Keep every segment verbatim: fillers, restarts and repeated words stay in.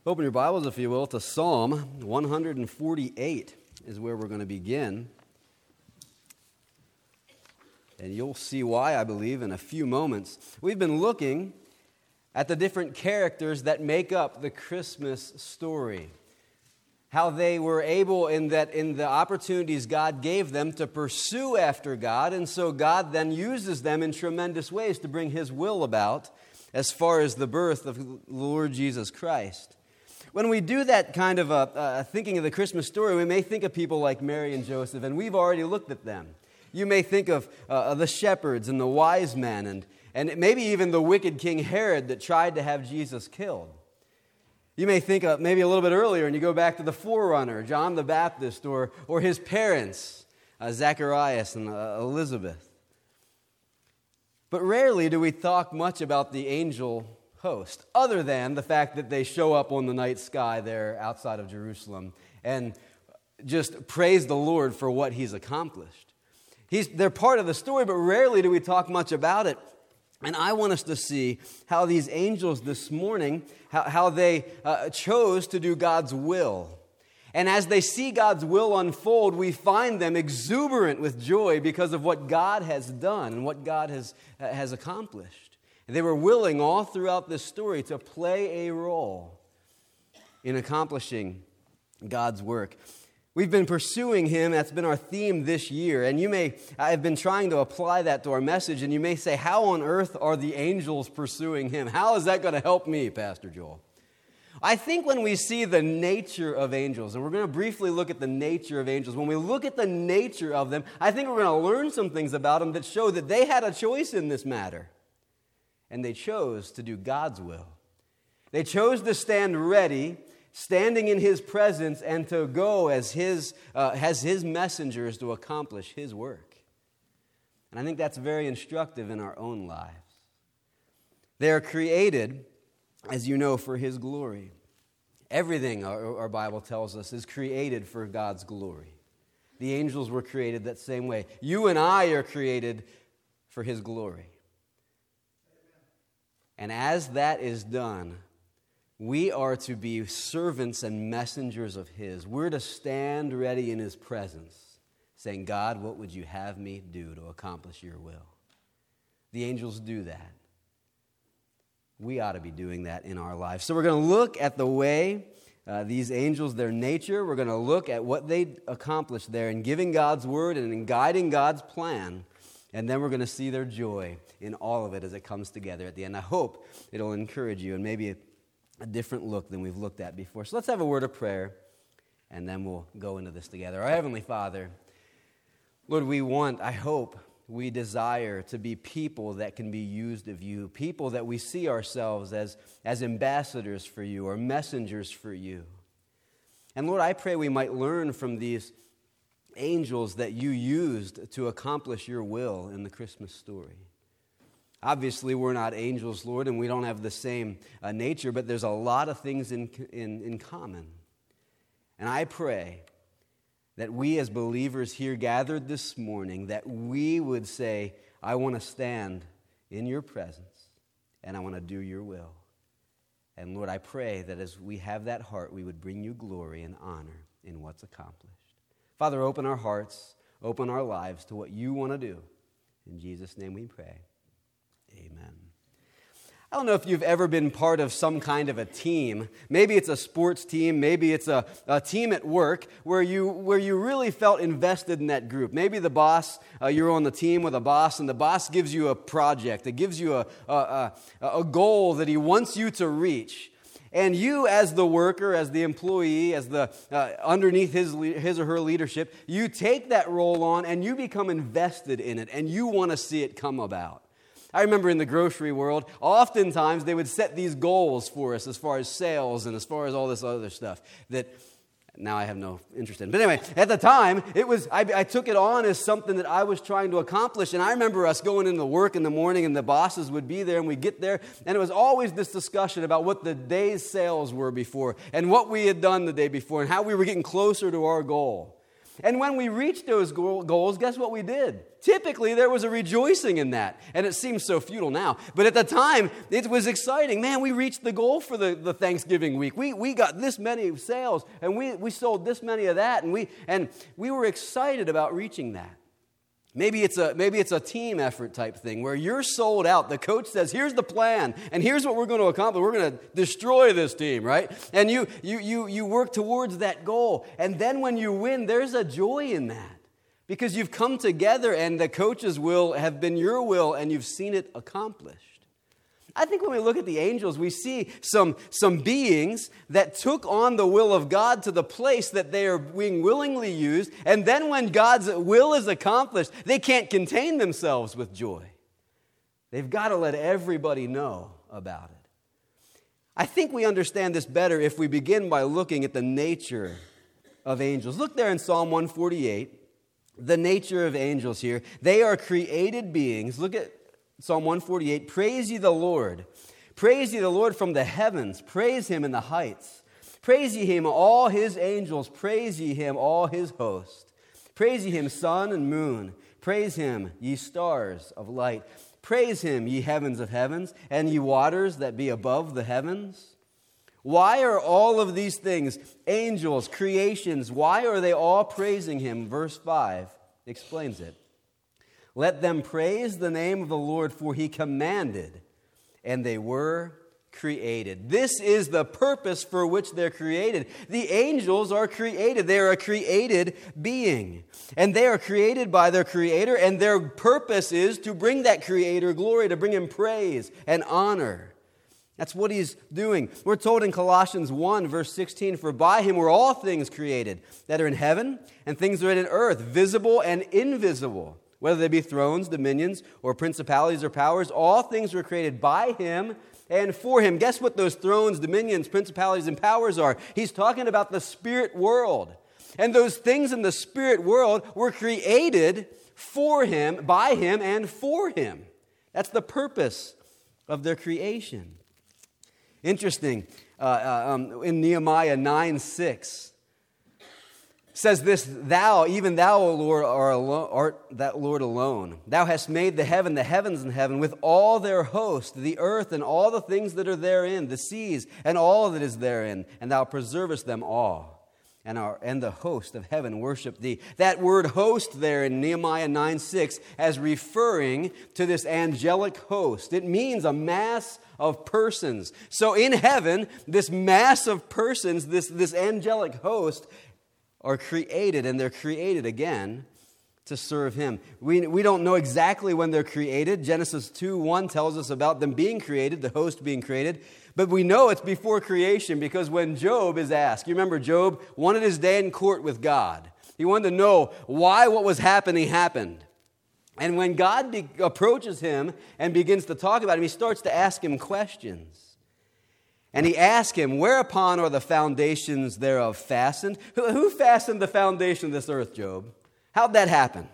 Open your Bibles, if you will, to Psalm one forty-eight is where we're going to begin. And you'll see why, I believe, in a few moments. We've been looking at the different characters that make up the Christmas story. How they were able, in that in the opportunities God gave them, to pursue after God, and so God then uses them in tremendous ways to bring His will about as far as the birth of the Lord Jesus Christ. When we do that kind of a, uh, thinking of the Christmas story, we may think of people like Mary and Joseph, and we've already looked at them. You may think of uh, the shepherds and the wise men, and, and maybe even the wicked King Herod that tried to have Jesus killed. You may think of maybe a little bit earlier, and you go back to the forerunner, John the Baptist, or, or his parents, uh, Zacharias and uh, Elizabeth. But rarely do we talk much about the angel host, other than the fact that they show up on the night sky there outside of Jerusalem and just praise the Lord for what He's accomplished. He's, they're part of the story, but rarely do we talk much about it. And I want us to see how these angels this morning, how, how they uh, chose to do God's will. And as they see God's will unfold, we find them exuberant with joy because of what God has done and what God has, uh, has accomplished. They were willing all throughout this story to play a role in accomplishing God's work. We've been pursuing Him. That's been our theme this year. And you may, I've been trying to apply that to our message, and you may say, how on earth are the angels pursuing Him? How is that going to help me, Pastor Joel? I think when we see the nature of angels, and we're going to briefly look at the nature of angels, when we look at the nature of them, I think we're going to learn some things about them that show that they had a choice in this matter. And they chose to do God's will. They chose to stand ready, standing in His presence, and to go as His, uh, as His messengers to accomplish His work. And I think that's very instructive in our own lives. They are created, as you know, for His glory. Everything, our, our Bible tells us, is created for God's glory. The angels were created that same way. You and I are created for His glory. And as that is done, we are to be servants and messengers of His. We're to stand ready in His presence, saying, God, what would you have me do to accomplish your will? The angels do that. We ought to be doing that in our lives. So we're going to look at the way uh, these angels, their nature. We're going to look at what they accomplished there in giving God's word and in guiding God's plan. And then we're going to see their joy in all of it as it comes together at the end. I hope it'll encourage you and maybe a, a different look than we've looked at before. So let's have a word of prayer, and then we'll go into this together. Our Heavenly Father, Lord, we want, I hope, we desire to be people that can be used of you, people that we see ourselves as, as ambassadors for you or messengers for you. And Lord, I pray we might learn from these angels that you used to accomplish your will in the Christmas story. Obviously, we're not angels, Lord, and we don't have the same uh, nature, but there's a lot of things in, in, in common. And I pray that we as believers here gathered this morning, that we would say, I want to stand in your presence, and I want to do your will. And Lord, I pray that as we have that heart, we would bring you glory and honor in what's accomplished. Father, open our hearts, open our lives to what you want to do. In Jesus' name we pray. Amen. I don't know if you've ever been part of some kind of a team. Maybe it's a sports team. Maybe it's a, a team at work where you where you really felt invested in that group. Maybe the boss, uh, you're on the team with a boss, and the boss gives you a project. It gives you a, a, a, a goal that he wants you to reach. And you, as the worker, as the employee, as the uh, underneath his his or her leadership, you take that role on and you become invested in it, and you want to see it come about. I remember in the grocery world, oftentimes they would set these goals for us as far as sales and as far as all this other stuff that now I have no interest in. But anyway, at the time, it was I, I took it on as something that I was trying to accomplish. And I remember us going into work in the morning, and the bosses would be there, and we'd get there, and it was always this discussion about what the day's sales were before and what we had done the day before and how we were getting closer to our goal. And when we reached those goals, guess what we did? Typically, there was a rejoicing in that. And it seems so futile now. But at the time, it was exciting. Man, we reached the goal for the, the Thanksgiving week. We, we got this many sales, and we, we sold this many of that, and we, and we were excited about reaching that. Maybe it's a maybe it's a team effort type thing where you're sold out. The coach says, here's the plan, and here's what we're going to accomplish. We're going to destroy this team, right? And you you you you work towards that goal. And then when you win, there's a joy in that. Because you've come together and the coach's will have been your will and you've seen it accomplished. I think when we look at the angels, we see some, some beings that took on the will of God to the place that they are being willingly used. And then when God's will is accomplished, they can't contain themselves with joy. They've got to let everybody know about it. I think we understand this better if we begin by looking at the nature of angels. Look there in Psalm one forty-eight, the nature of angels here. They are created beings. Look at Psalm one forty-eight, praise ye the Lord. Praise ye the Lord from the heavens. Praise him in the heights. Praise ye him, all his angels. Praise ye him, all his host. Praise ye him, sun and moon. Praise him, ye stars of light. Praise him, ye heavens of heavens, and ye waters that be above the heavens. Why are all of these things, angels, creations, why are they all praising him? Verse five explains it. Let them praise the name of the Lord, for he commanded, and they were created. This is the purpose for which they're created. The angels are created. They are a created being. And they are created by their Creator, and their purpose is to bring that Creator glory, to bring him praise and honor. That's what he's doing. We're told in Colossians one, verse sixteen, for by him were all things created that are in heaven and things that are in earth, visible and invisible. Whether they be thrones, dominions, or principalities or powers, all things were created by him and for him. Guess what those thrones, dominions, principalities, and powers are? He's talking about the spirit world. And those things in the spirit world were created for him, by him, and for him. That's the purpose of their creation. Interesting, uh, uh, um, in Nehemiah nine six, says this, thou, even thou, O Lord, art, art that Lord alone. Thou hast made the heaven, the heavens and heaven, with all their host, the earth and all the things that are therein, the seas and all that is therein, and thou preservest them all. And, our, and the host of heaven worship thee. That word host there in Nehemiah nine six as referring to this angelic host. It means a mass of persons. So in heaven, this mass of persons, this, this angelic host, are created, and they're created again to serve him. We, we don't know exactly when they're created. Genesis two one tells us about them being created, the host being created. But we know it's before creation because when Job is asked, you remember Job wanted his day in court with God. He wanted to know why what was happening happened. And when God be, approaches him and begins to talk about him, he starts to ask him questions. And he asked him, whereupon are the foundations thereof fastened? Who, who fastened the foundation of this earth, Job? How'd that happen?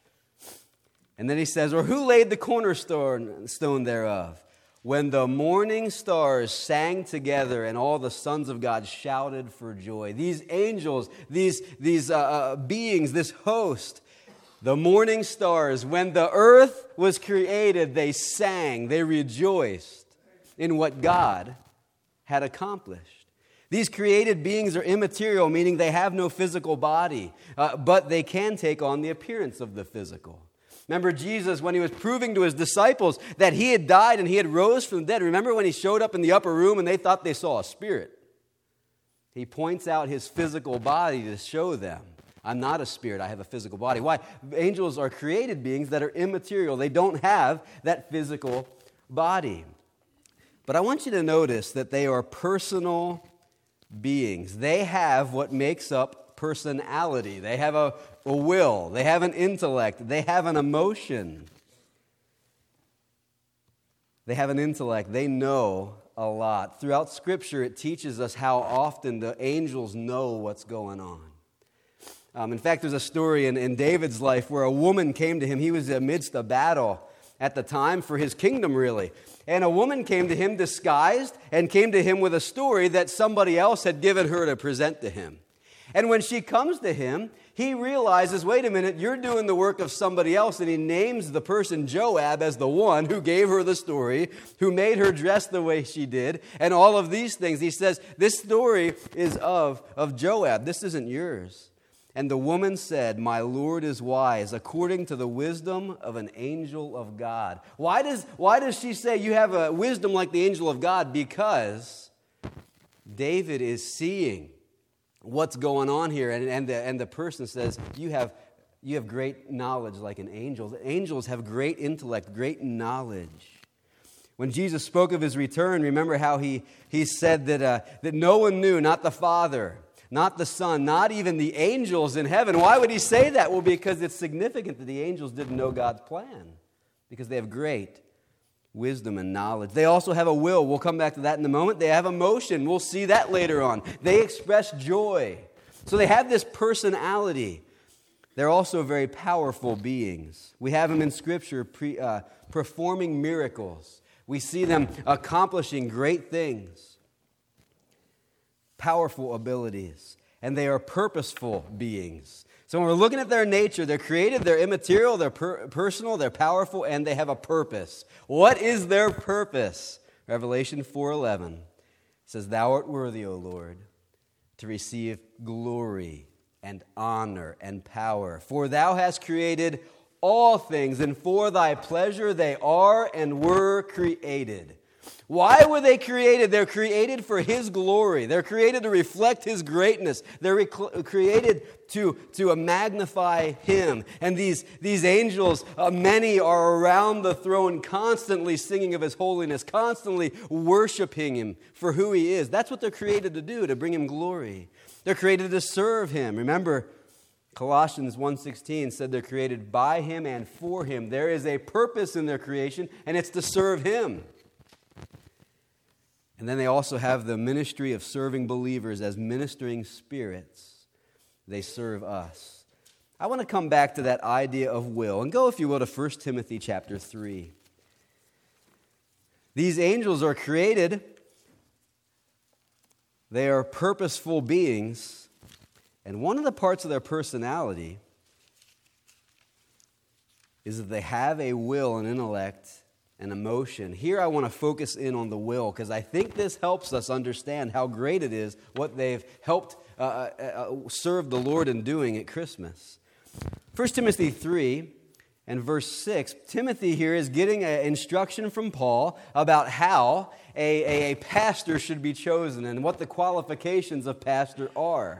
And then he says, or who laid the cornerstone stone thereof? When the morning stars sang together and all the sons of God shouted for joy. These angels, these, these uh, uh, beings, this host, the morning stars, when the earth was created, they sang, they rejoiced in what God had accomplished. These created beings are immaterial, meaning they have no physical body, uh, but they can take on the appearance of the physical. Remember Jesus, when he was proving to his disciples that he had died and he had rose from the dead. Remember when he showed up in the upper room and they thought they saw a spirit? He points out his physical body to show them, I'm not a spirit, I have a physical body. Why? Angels are created beings that are immaterial. They don't have that physical body. But I want you to notice that they are personal beings. They have what makes up personality. They have a, a will. They have an intellect. They have an emotion. They have an intellect. They know a lot. Throughout Scripture, it teaches us how often the angels know what's going on. Um, in fact, there's a story in, in David's life where a woman came to him. He was amidst a battle at the time for his kingdom, really. And a woman came to him disguised and came to him with a story that somebody else had given her to present to him. And when she comes to him, he realizes, wait a minute, you're doing the work of somebody else. And he names the person Joab as the one who gave her the story, who made her dress the way she did, and all of these things. He says, this story is of, of Joab. This isn't yours. And the woman said, my Lord is wise, according to the wisdom of an angel of God. Why does, why does she say you have a wisdom like the angel of God? Because David is seeing what's going on here. And, and, the, and the person says, you have, you have great knowledge like an angel. The angels have great intellect, great knowledge. When Jesus spoke of his return, remember how he, he said that, uh, that no one knew, not the Father, not the Son, not even the angels in heaven. Why would he say that? Well, because it's significant that the angels didn't know God's plan, because they have great wisdom and knowledge. They also have a will. We'll come back to that in a moment. They have emotion. We'll see that later on. They express joy. So they have this personality. They're also very powerful beings. We have them in Scripture pre, uh, performing miracles. We see them accomplishing great things. Powerful abilities, and they are purposeful beings. So when we're looking at their nature, they're created, they're immaterial, they're per- personal, they're powerful, and they have a purpose. What is their purpose? Revelation four eleven says, thou art worthy, O Lord, to receive glory and honor and power, for thou hast created all things, and for thy pleasure they are and were created. Why were they created? They're created for His glory. They're created to reflect His greatness. They're rec- created to, to magnify Him. And these, these angels, uh, many are around the throne constantly singing of His holiness, constantly worshiping Him for who He is. That's what they're created to do, to bring Him glory. They're created to serve Him. Remember, Colossians one sixteen said they're created by Him and for Him. There is a purpose in their creation, and it's to serve Him. And then they also have the ministry of serving believers as ministering spirits. They serve us. I want to come back to that idea of will and go, if you will, to First Timothy chapter three. These angels are created. They are purposeful beings. And one of the parts of their personality is that they have a will and intellect and emotion. Here I want to focus in on the will, because I think this helps us understand how great it is what they've helped uh, uh, serve the Lord in doing at Christmas. First Timothy three and verse six, Timothy here is getting an instruction from Paul about how a, a, a pastor should be chosen and what the qualifications of pastor are.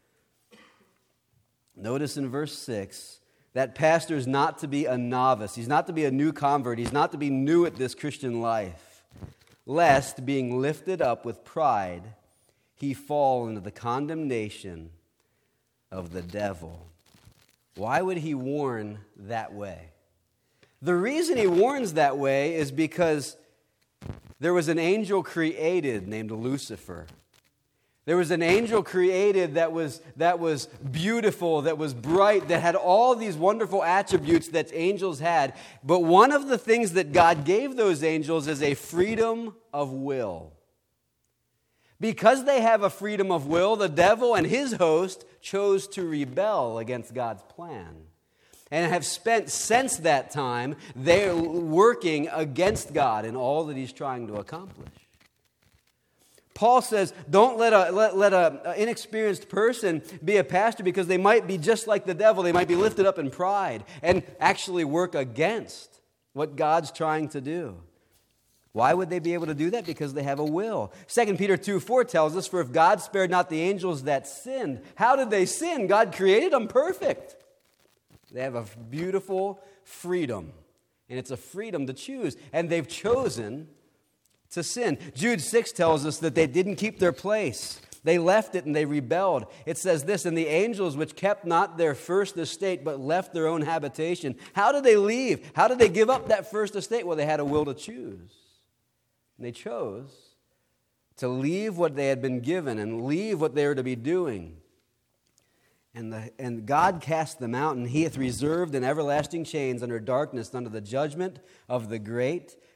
Notice in verse six, that pastor is not to be a novice. He's not to be a new convert. He's not to be new at this Christian life, lest, being lifted up with pride, he fall into the condemnation of the devil. Why would he warn that way? The reason he warns that way is because there was an angel created named Lucifer. There was an angel created that was, that was beautiful, that was bright, that had all these wonderful attributes that angels had. But one of the things that God gave those angels is a freedom of will. Because they have a freedom of will, the devil and his host chose to rebel against God's plan. And have spent since that time, they're working against God in all that He's trying to accomplish. Paul says, don't let a let, let a inexperienced person be a pastor, because they might be just like the devil. They might be lifted up in pride and actually work against what God's trying to do. Why would they be able to do that? Because they have a will. Second Peter two four tells us, for if God spared not the angels that sinned, how did they sin? God created them perfect. They have a beautiful freedom, and it's a freedom to choose, and they've chosen to sin. Jude six tells us that they didn't keep their place. They left it and they rebelled. It says this, and the angels which kept not their first estate, but left their own habitation. How did they leave? How did they give up that first estate? Well, they had a will to choose. And they chose to leave what they had been given and leave what they were to be doing. And, the, and God cast them out, and He hath reserved in everlasting chains under darkness, under the judgment of the great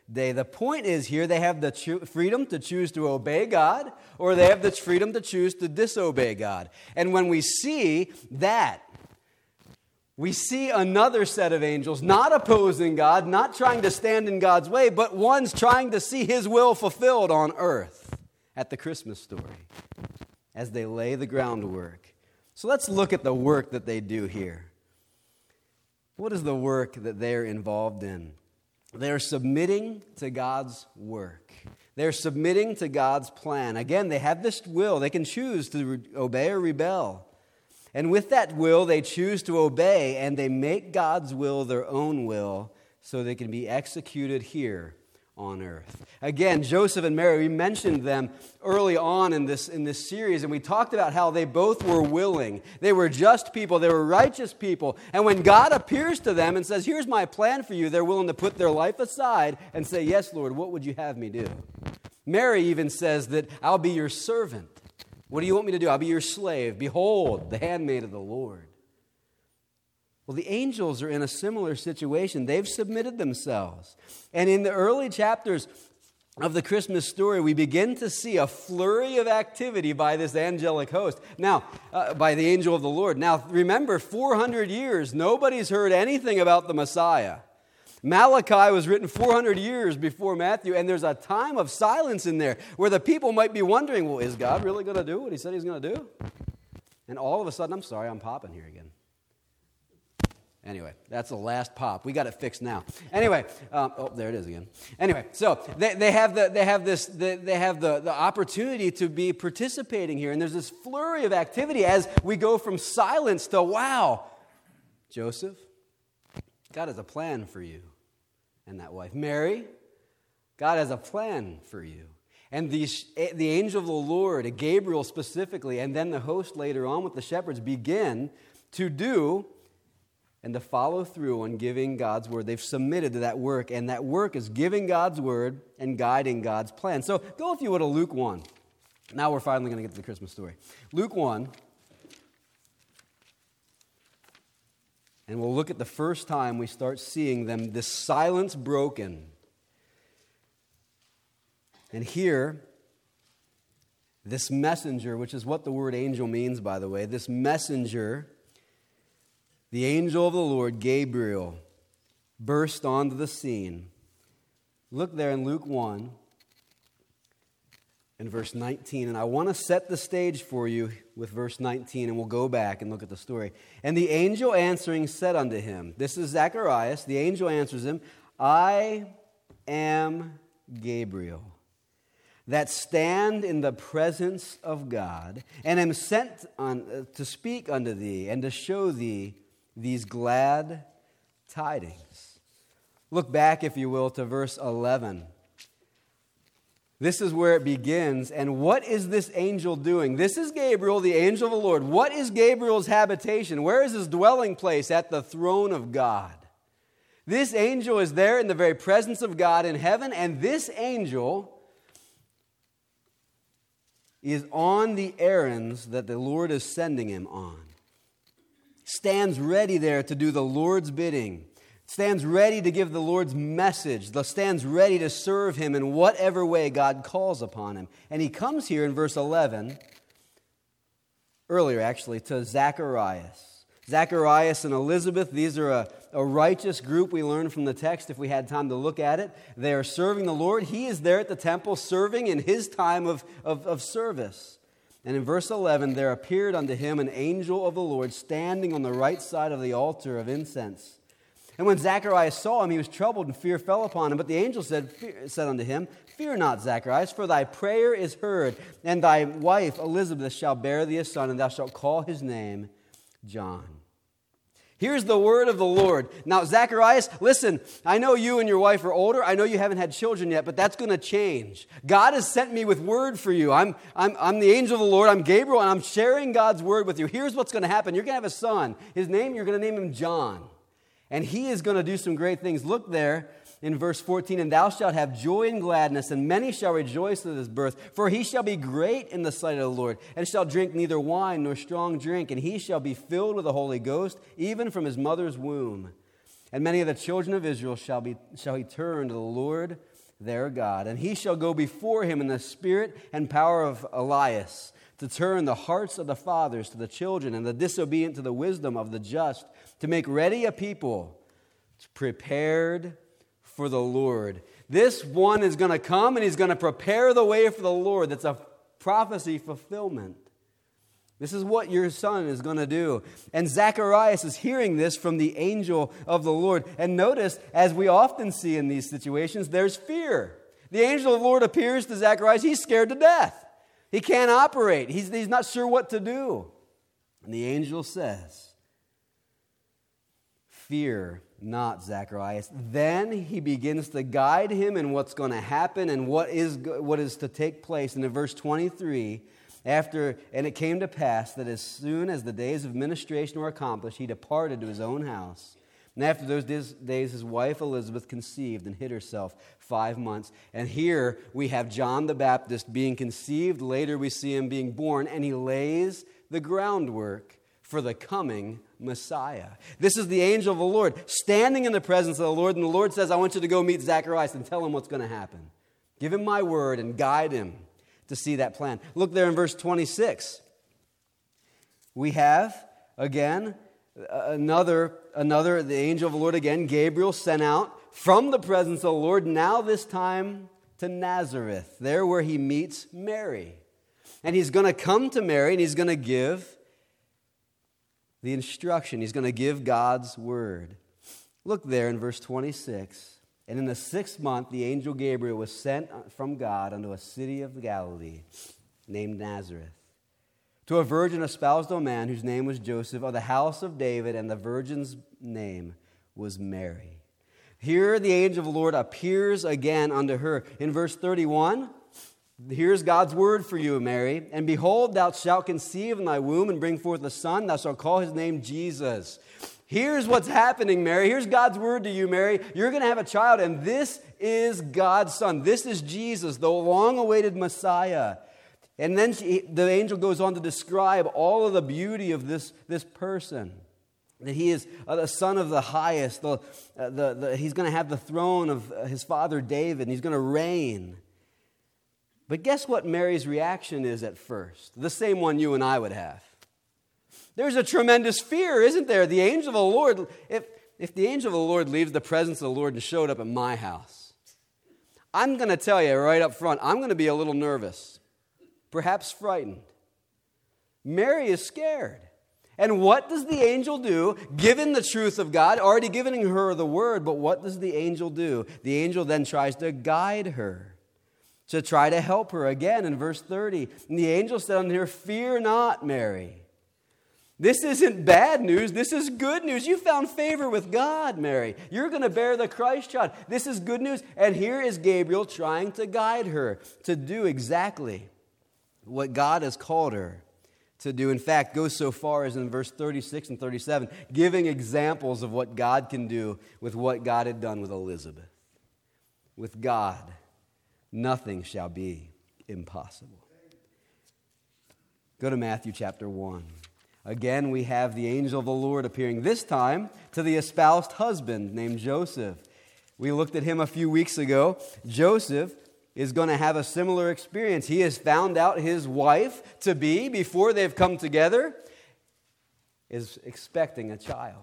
day. The point is here they have the cho- freedom to choose to obey God, or they have the freedom to choose to disobey God. And when we see that, we see another set of angels not opposing God, not trying to stand in God's way, but ones trying to see His will fulfilled on earth at the Christmas story as they lay the groundwork. So let's look at the work that they do here. What is the work that they're involved in? They're submitting to God's work. They're submitting to God's plan. Again, they have this will. They can choose to re- obey or rebel. And with that will, they choose to obey, and they make God's will their own will so they can be executed here on earth. Again, Joseph and Mary, we mentioned them early on in this, in this series, and we talked about how they both were willing. They were just people. They were righteous people. And when God appears to them and says, here's my plan for you, they're willing to put their life aside and say, yes, Lord, what would you have me do? Mary even says that I'll be your servant. What do you want me to do? I'll be your slave. Behold, the handmaid of the Lord. Well, the angels are in a similar situation. They've submitted themselves. And in the early chapters of the Christmas story, we begin to see a flurry of activity by this angelic host. Now, uh, by the angel of the Lord. Now, remember, four hundred years, nobody's heard anything about the Messiah. Malachi was written four hundred years before Matthew, and there's a time of silence in there where the people might be wondering, well, is God really going to do what He said He's going to do? And all of a sudden, I'm sorry, I'm popping here again. Anyway, that's the last pop. We got it fixed now. Anyway, um, oh, there it is again. Anyway, so they, they have the they have this they, they have the, the opportunity to be participating here, and there's this flurry of activity as we go from silence to wow, Joseph, God has a plan for you and that wife. Mary, God has a plan for you. And the, the angel of the Lord, Gabriel specifically, and then the host later on with the shepherds begin to do and to follow through on giving God's word. They've submitted to that work, and that work is giving God's word and guiding God's plan. So go, if you would, to Luke one. Now we're finally going to get to the Christmas story. Luke one. And we'll look at the first time we start seeing them, this silence broken. And here, this messenger, which is what the word angel means, by the way, this messenger, the angel of the Lord, Gabriel, burst onto the scene. Look there in Luke one, in verse nineteen. And I want to set the stage for you with verse nineteen, and we'll go back and look at the story. And the angel answering said unto him, this is Zacharias, the angel answers him, I am Gabriel, that stand in the presence of God, and am sent on, uh, to speak unto thee, and to show thee these glad tidings. Look back, if you will, to verse eleven. This is where it begins. And what is this angel doing? This is Gabriel, the angel of the Lord. What is Gabriel's habitation? Where is his dwelling place? At the throne of God. This angel is there in the very presence of God in heaven, and this angel is on the errands that the Lord is sending him on. Stands ready there to do the Lord's bidding. Stands ready to give the Lord's message. Stands ready to serve Him in whatever way God calls upon him. And he comes here in verse eleven, earlier actually, to Zacharias. Zacharias and Elizabeth, these are a, a righteous group we learn from the text if we had time to look at it. They are serving the Lord. He is there at the temple serving in his time of, of, of service. And in verse eleven, there appeared unto him an angel of the Lord standing on the right side of the altar of incense. And when Zacharias saw him, he was troubled, and fear fell upon him. But the angel said, said unto him, Fear not, Zacharias, for thy prayer is heard, and thy wife Elizabeth shall bear thee a son, and thou shalt call his name John. Here's the word of the Lord. Now, Zacharias, listen, I know you and your wife are older. I know you haven't had children yet, but that's going to change. God has sent me with word for you. I'm, I'm, I'm the angel of the Lord. I'm Gabriel, and I'm sharing God's word with you. Here's what's going to happen. You're going to have a son. His name, you're going to name him John. And he is going to do some great things. Look there in verse fourteen, and thou shalt have joy and gladness, and many shall rejoice at his birth. For he shall be great in the sight of the Lord, and shall drink neither wine nor strong drink, and he shall be filled with the Holy Ghost, even from his mother's womb. And many of the children of Israel shall be shall he turn to the Lord their God. And he shall go before him in the spirit and power of Elias, to turn the hearts of the fathers to the children, and the disobedient to the wisdom of the just, to make ready a people prepared for the Lord. This one is going to come, and he's going to prepare the way for the Lord. That's a prophecy fulfillment. This is what your son is going to do. And Zacharias is hearing this from the angel of the Lord. And notice, as we often see in these situations, there's fear. The angel of the Lord appears to Zacharias. He's scared to death. He can't operate. He's, he's not sure what to do. And the angel says, "Fear not, Zacharias." Then he begins to guide him in what's going to happen and what is, what is to take place. And in verse twenty-three, after, and it came to pass that as soon as the days of ministration were accomplished, he departed to his own house. And after those days, his wife Elizabeth conceived and hid herself five months. And here we have John the Baptist being conceived. Later we see him being born, and he lays the groundwork for the coming Messiah. This is the angel of the Lord standing in the presence of the Lord, and the Lord says, "I want you to go meet Zacharias and tell him what's going to happen. Give him my word and guide him to see that plan." Look there in verse twenty-six. We have, again, Another, another, the angel of the Lord again, Gabriel, sent out from the presence of the Lord, now this time to Nazareth, there where he meets Mary. And he's going to come to Mary, and he's going to give the instruction. He's going to give God's word. Look there in verse twenty-six. "And in the sixth month, the angel Gabriel was sent from God unto a city of Galilee named Nazareth, to a virgin espoused to a man whose name was Joseph, of the house of David, and the virgin's name was Mary." Here the angel of the Lord appears again unto her. In verse thirty-one, here's God's word for you, Mary. "And behold, thou shalt conceive in thy womb, and bring forth a son. Thou shalt call his name Jesus." Here's what's happening, Mary. Here's God's word to you, Mary. You're going to have a child, and this is God's son. This is Jesus, the long-awaited Messiah. And then she, the angel goes on to describe all of the beauty of this, this person. That he is the son of the highest. The, uh, the, the, he's going to have the throne of his father David, and he's going to reign. But guess what Mary's reaction is at first? The same one you and I would have. There's a tremendous fear, isn't there? The angel of the Lord, if, if the angel of the Lord leaves the presence of the Lord and showed up at my house, I'm going to tell you right up front, I'm going to be a little nervous. Perhaps frightened. Mary is scared. And what does the angel do? Given the truth of God, already giving her the word, but what does the angel do? The angel then tries to guide her, to try to help her. Again in verse thirty, and the angel said unto her, "Fear not, Mary." This isn't bad news. This is good news. You found favor with God, Mary. You're going to bear the Christ child. This is good news. And here is Gabriel trying to guide her to do exactly what God has called her to do. In fact, goes so far as in verse thirty-six and thirty-seven, giving examples of what God can do with what God had done with Elizabeth. With God, nothing shall be impossible. Go to Matthew chapter one. Again, we have the angel of the Lord appearing, this time to the espoused husband named Joseph. We looked at him a few weeks ago. Joseph is going to have a similar experience. He has found out his wife to be, before they've come together, is expecting a child.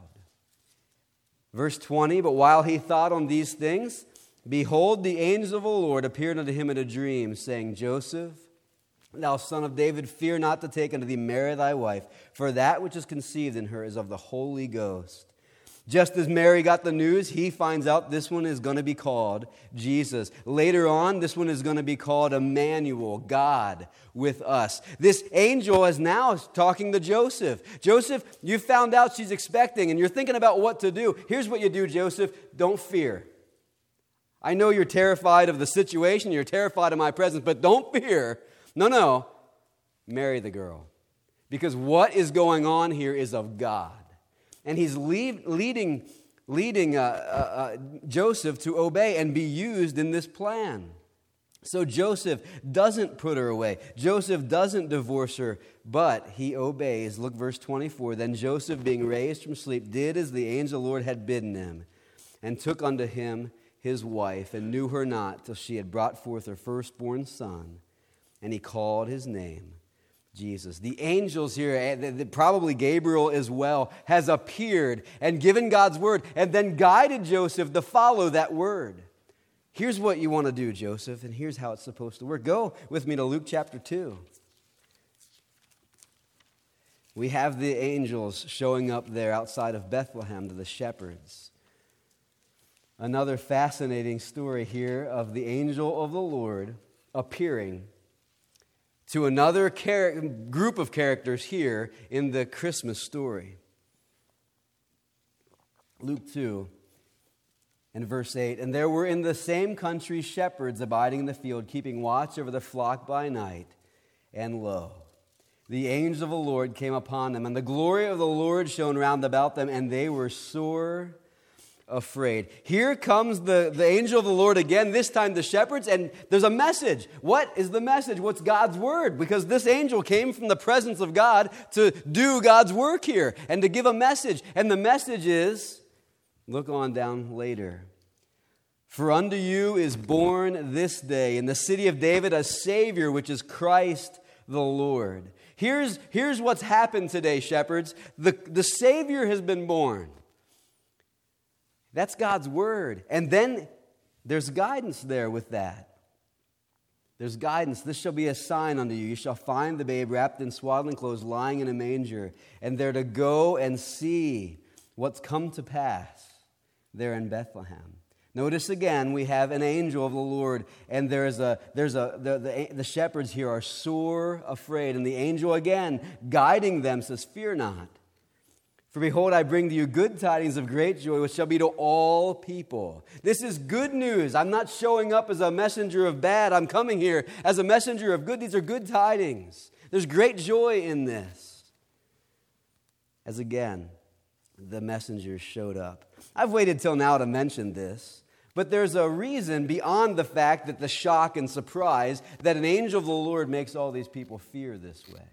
Verse twenty, "But while he thought on these things, behold, the angel of the Lord appeared unto him in a dream, saying, Joseph, thou son of David, fear not to take unto thee Mary thy wife, for that which is conceived in her is of the Holy Ghost. Just as Mary got the news, he finds out this one is going to be called Jesus. Later on, this one is going to be called Emmanuel, God with us. This angel is now talking to Joseph. Joseph, you found out she's expecting, and you're thinking about what to do. Here's what you do, Joseph. Don't fear. I know you're terrified of the situation. You're terrified of my presence, but don't fear. No, no. Marry the girl. Because what is going on here is of God. And he's lead, leading, leading uh, uh, uh, Joseph to obey and be used in this plan. So Joseph doesn't put her away. Joseph doesn't divorce her, but he obeys. Look, verse twenty-four. Then Joseph, being raised from sleep, did as the angel of the Lord had bidden him, and took unto him his wife, and knew her not till she had brought forth her firstborn son, and he called his name Jesus. The angels here, probably Gabriel as well, has appeared and given God's word and then guided Joseph to follow that word. Here's what you want to do, Joseph, and here's how it's supposed to work. Go with me to Luke chapter two. We have the angels showing up there outside of Bethlehem to the shepherds. Another fascinating story here of the angel of the Lord appearing to another char- group of characters here in the Christmas story. Luke two and verse eight. And there were in the same country shepherds abiding in the field, keeping watch over the flock by night. And lo, the angel of the Lord came upon them, and the glory of the Lord shone round about them, and they were sore afraid. Here comes the, the angel of the Lord again, this time the shepherds, and there's a message. What is the message? What's God's word? Because this angel came from the presence of God to do God's work here and to give a message. And the message is, look on down later. For unto you is born this day in the city of David a Savior, which is Christ the Lord. Here's, here's what's happened today, shepherds. The, the Savior has been born. That's God's word. And then there's guidance there with that. There's guidance. This shall be a sign unto you. You shall find the babe wrapped in swaddling clothes, lying in a manger. And they're to go and see what's come to pass there in Bethlehem. Notice again, we have an angel of the Lord, and there's a there's a the, the, the shepherds here are sore afraid, and the angel again guiding them says, "Fear not. For behold, I bring to you good tidings of great joy, which shall be to all people." This is good news. I'm not showing up as a messenger of bad. I'm coming here as a messenger of good. These are good tidings. There's great joy in this. As again, the messengers showed up. I've waited till now to mention this, but there's a reason beyond the fact that the shock and surprise that an angel of the Lord makes all these people fear this way.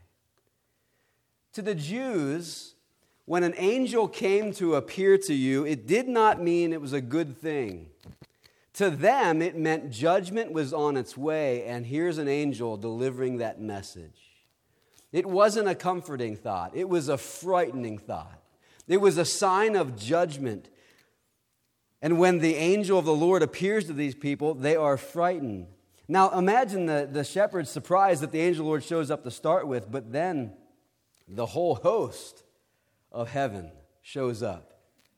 To the Jews, when an angel came to appear to you, it did not mean it was a good thing. To them, it meant judgment was on its way, and here's an angel delivering that message. It wasn't a comforting thought. It was a frightening thought. It was a sign of judgment. And when the angel of the Lord appears to these people, they are frightened. Now, imagine the, the shepherd's surprise that the angel of the Lord shows up to start with, but then the whole host of heaven shows up.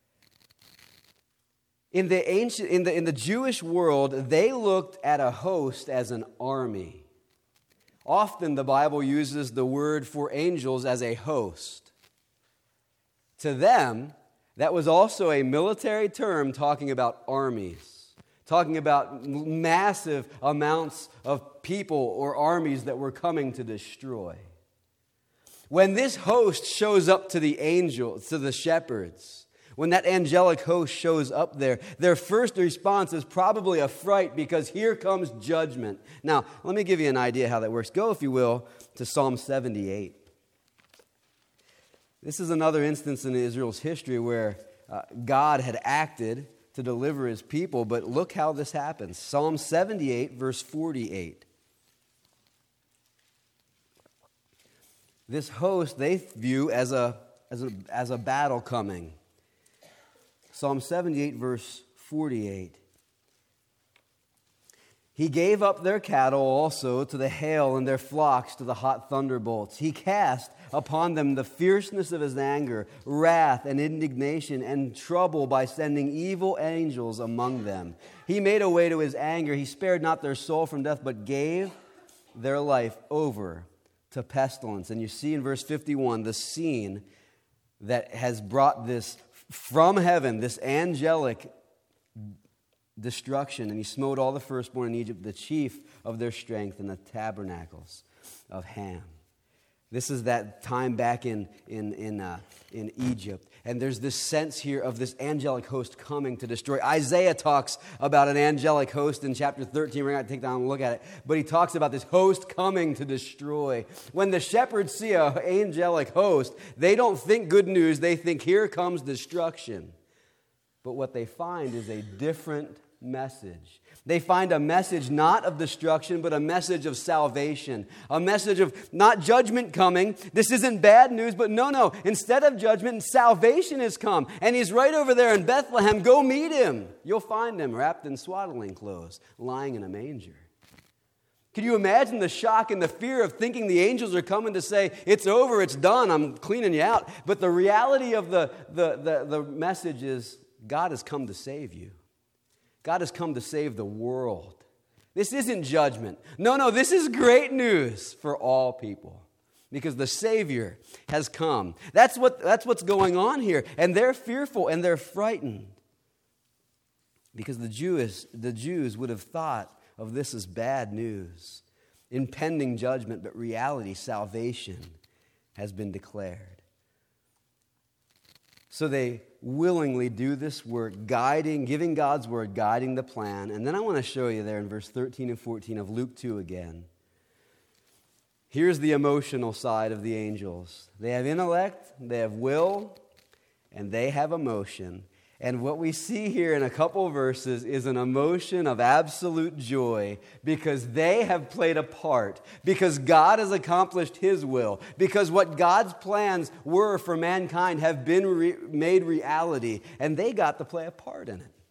In the ancient, in the, in the Jewish world, they looked at a host as an army. Often the Bible uses the word for angels as a host. To them, that was also a military term talking about armies, talking about massive amounts of people or armies that were coming to destroy. When this host shows up to the angels, to the shepherds, when that angelic host shows up there, their first response is probably a fright because here comes judgment. Now, let me give you an idea how that works. Go, if you will, to Psalm seventy-eight. This is another instance in Israel's history where uh, God had acted to deliver his people, but look how this happens. Psalm seventy-eight, verse forty-eight. This host they view as a, as a, as a battle coming. Psalm seventy-eight, verse forty-eight. He gave up their cattle also to the hail and their flocks to the hot thunderbolts. He cast upon them the fierceness of his anger, wrath and indignation and trouble by sending evil angels among them. He made a way to his anger. He spared not their soul from death, but gave their life over to pestilence. And you see in verse fifty-one the scene that has brought this from heaven, this angelic destruction. And he smote all the firstborn in Egypt, the chief of their strength, in the tabernacles of Ham. This is that time back in in in uh, in Egypt, and there's this sense here of this angelic host coming to destroy. Isaiah talks about an angelic host in chapter thirteen. We're going to take down and look at it, but he talks about this host coming to destroy. When the shepherds see an angelic host, they don't think good news. They think here comes destruction. But what they find is a different message. They find a message not of destruction, but a message of salvation. A message of not judgment coming. This isn't bad news, but no, no. Instead of judgment, salvation has come. And he's right over there in Bethlehem. Go meet him. You'll find him wrapped in swaddling clothes, lying in a manger. Can you imagine the shock and the fear of thinking the angels are coming to say, it's over, it's done, I'm cleaning you out. But the reality of the, the, the, the message is God has come to save you. God has come to save the world. This isn't judgment. No, no, this is great news for all people because the Savior has come. That's what, that's what's going on here. And they're fearful and they're frightened because the Jews, the Jews would have thought of this as bad news, impending judgment, but reality, salvation has been declared. So they willingly do this work, guiding, giving God's word, guiding the plan. And then I want to show you there in verse thirteen and fourteen of Luke two again. Here's the emotional side of the angels. They have intellect, they have will, and they have emotion. And what we see here in a couple verses is an emotion of absolute joy because they have played a part, because God has accomplished His will, because what God's plans were for mankind have been re- made reality, and they got to play a part in it.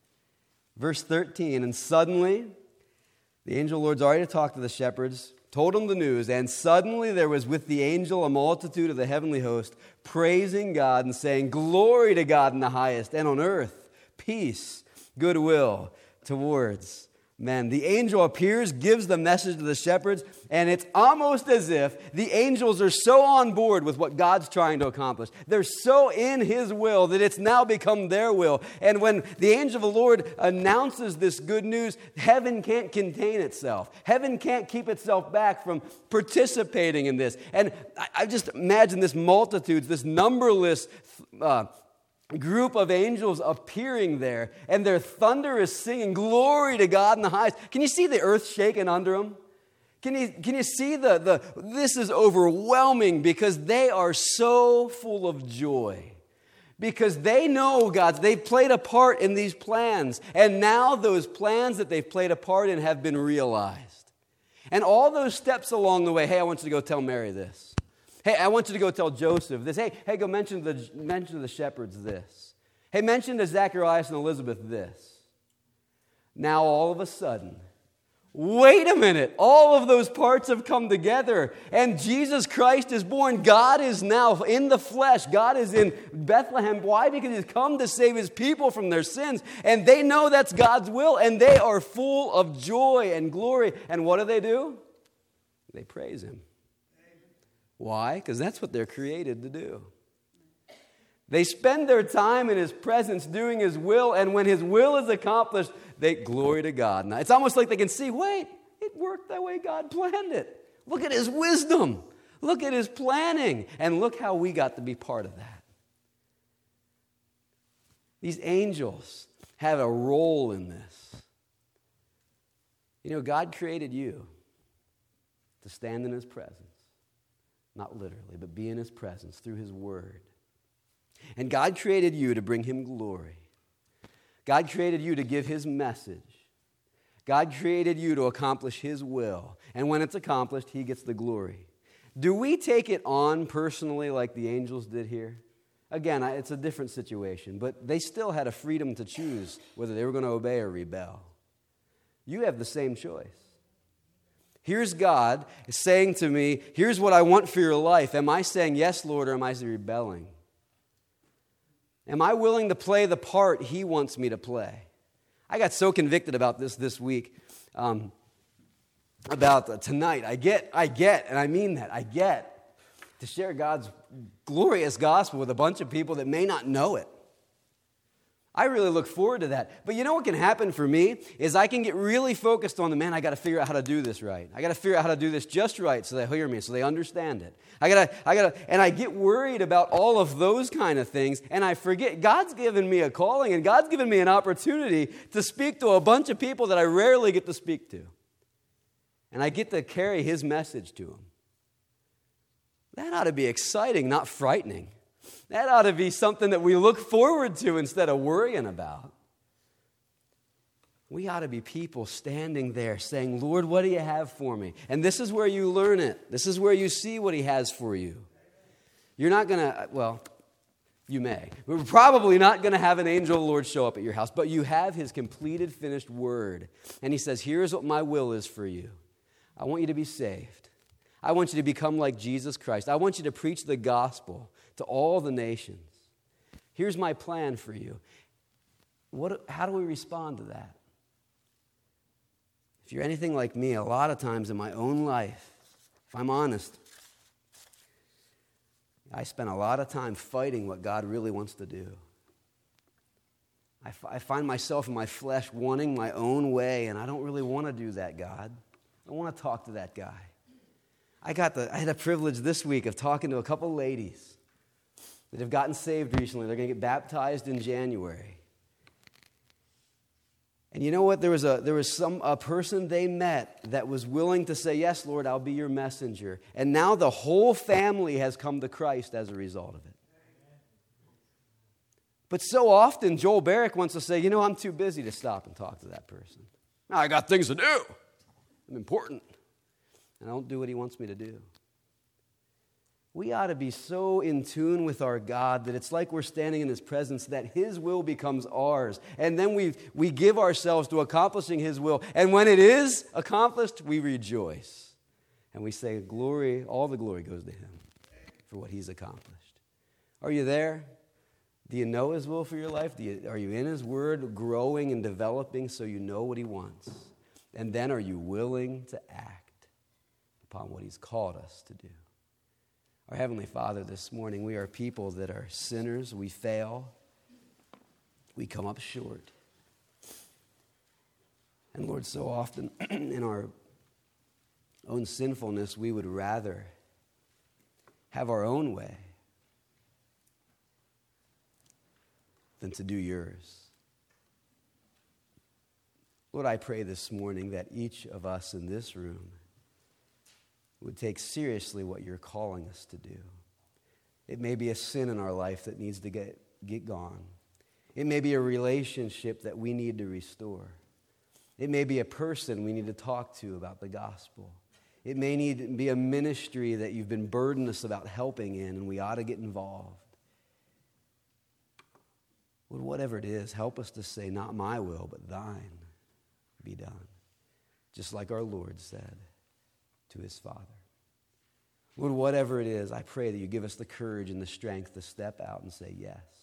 Verse thirteen, and suddenly, the angel of the Lord's already talked to the shepherds, told them the news, and suddenly there was with the angel a multitude of the heavenly host, praising God and saying, glory to God in the highest, and on earth, peace, goodwill towards men. The angel appears, gives the message to the shepherds, and it's almost as if the angels are so on board with what God's trying to accomplish. They're so in His will that it's now become their will. And when the angel of the Lord announces this good news, heaven can't contain itself. Heaven can't keep itself back from participating in this. And I, I just imagine this multitude, this numberless uh, group of angels appearing there, and their thunderous singing, glory to God in the highest. Can you see the earth shaking under them? Can you, can you see the, the, this is overwhelming because they are so full of joy. Because they know God's, they've played a part in these plans, and now those plans that they've played a part in have been realized. And all those steps along the way, hey, I want you to go tell Mary this. Hey, I want you to go tell Joseph this. Hey, hey, go mention the mention to the shepherds this. Hey, mention to Zacharias and Elizabeth this. Now, all of a sudden, wait a minute. All of those parts have come together, and Jesus Christ is born. God is now in the flesh. God is in Bethlehem. Why? Because He's come to save His people from their sins, and they know that's God's will, and they are full of joy and glory. And what do they do? They praise Him. Why? Because that's what they're created to do. They spend their time in His presence doing His will, and when His will is accomplished, they glory to God. Now, it's almost like they can see, wait, it worked the way God planned it. Look at His wisdom. Look at His planning. And look how we got to be part of that. These angels have a role in this. You know, God created you to stand in His presence. Not literally, but be in His presence through His Word. And God created you to bring Him glory. God created you to give His message. God created you to accomplish His will. And when it's accomplished, He gets the glory. Do we take it on personally like the angels did here? Again, it's a different situation, but they still had a freedom to choose whether they were going to obey or rebel. You have the same choice. Here's God saying to me, here's what I want for your life. Am I saying yes, Lord, or am I rebelling? Am I willing to play the part He wants me to play? I got so convicted about this this week, um, about uh, tonight. I get, I get, and I mean that, I get to share God's glorious gospel with a bunch of people that may not know it. I really look forward to that. But you know what can happen for me is I can get really focused on the, man, I got to figure out how to do this right. I got to figure out how to do this just right so they hear me, so they understand it. I got to, I got to, and I get worried about all of those kind of things, and I forget God's given me a calling, and God's given me an opportunity to speak to a bunch of people that I rarely get to speak to. And I get to carry His message to them. That ought to be exciting, not frightening. That ought to be something that we look forward to instead of worrying about. We ought to be people standing there saying, Lord, what do you have for me? And this is where you learn it. This is where you see what he has for you. You're not going to, well, you may. We're probably not going to have an angel of the Lord show up at your house, but you have his completed, finished word. And he says, here's what my will is for you. I want you to be saved. I want you to become like Jesus Christ. I want you to preach the gospel to all the nations. Here's my plan for you. What? How do we respond to that? If you're anything like me, a lot of times in my own life, if I'm honest, I spend a lot of time fighting what God really wants to do. I, f- I find myself in my flesh wanting my own way, and I don't really want to do that, God. I don't want to talk to that guy. I got the I had a privilege this week of talking to a couple ladies that have gotten saved recently. They're going to get baptized in January. And you know what? There was a there was some a person they met that was willing to say, yes, Lord, I'll be your messenger. And now the whole family has come to Christ as a result of it. But so often, Joel Barrick wants to say, you know, I'm too busy to stop and talk to that person. Now, I got things to do. I'm important. And I don't do what he wants me to do. We ought to be so in tune with our God that it's like we're standing in his presence, that his will becomes ours. And then we, we give ourselves to accomplishing his will. And when it is accomplished, we rejoice. And we say, glory, all the glory goes to him for what he's accomplished. Are you there? Do you know his will for your life? Do you, are you in his word, growing and developing so you know what he wants? And then are you willing to act upon what he's called us to do? Our Heavenly Father, this morning, we are people that are sinners. We fail. We come up short. And Lord, so often in our own sinfulness, we would rather have our own way than to do yours. Lord, I pray this morning that each of us in this room would take seriously what you're calling us to do. It may be a sin in our life that needs to get, get gone. It may be a relationship that we need to restore. It may be a person we need to talk to about the gospel. It may need to be a ministry that you've been burdened us about helping in, and we ought to get involved. Lord, whatever it is, help us to say, not my will, but thine be done. Just like our Lord said to his Father. Lord, whatever it is, I pray that you give us the courage and the strength to step out and say yes.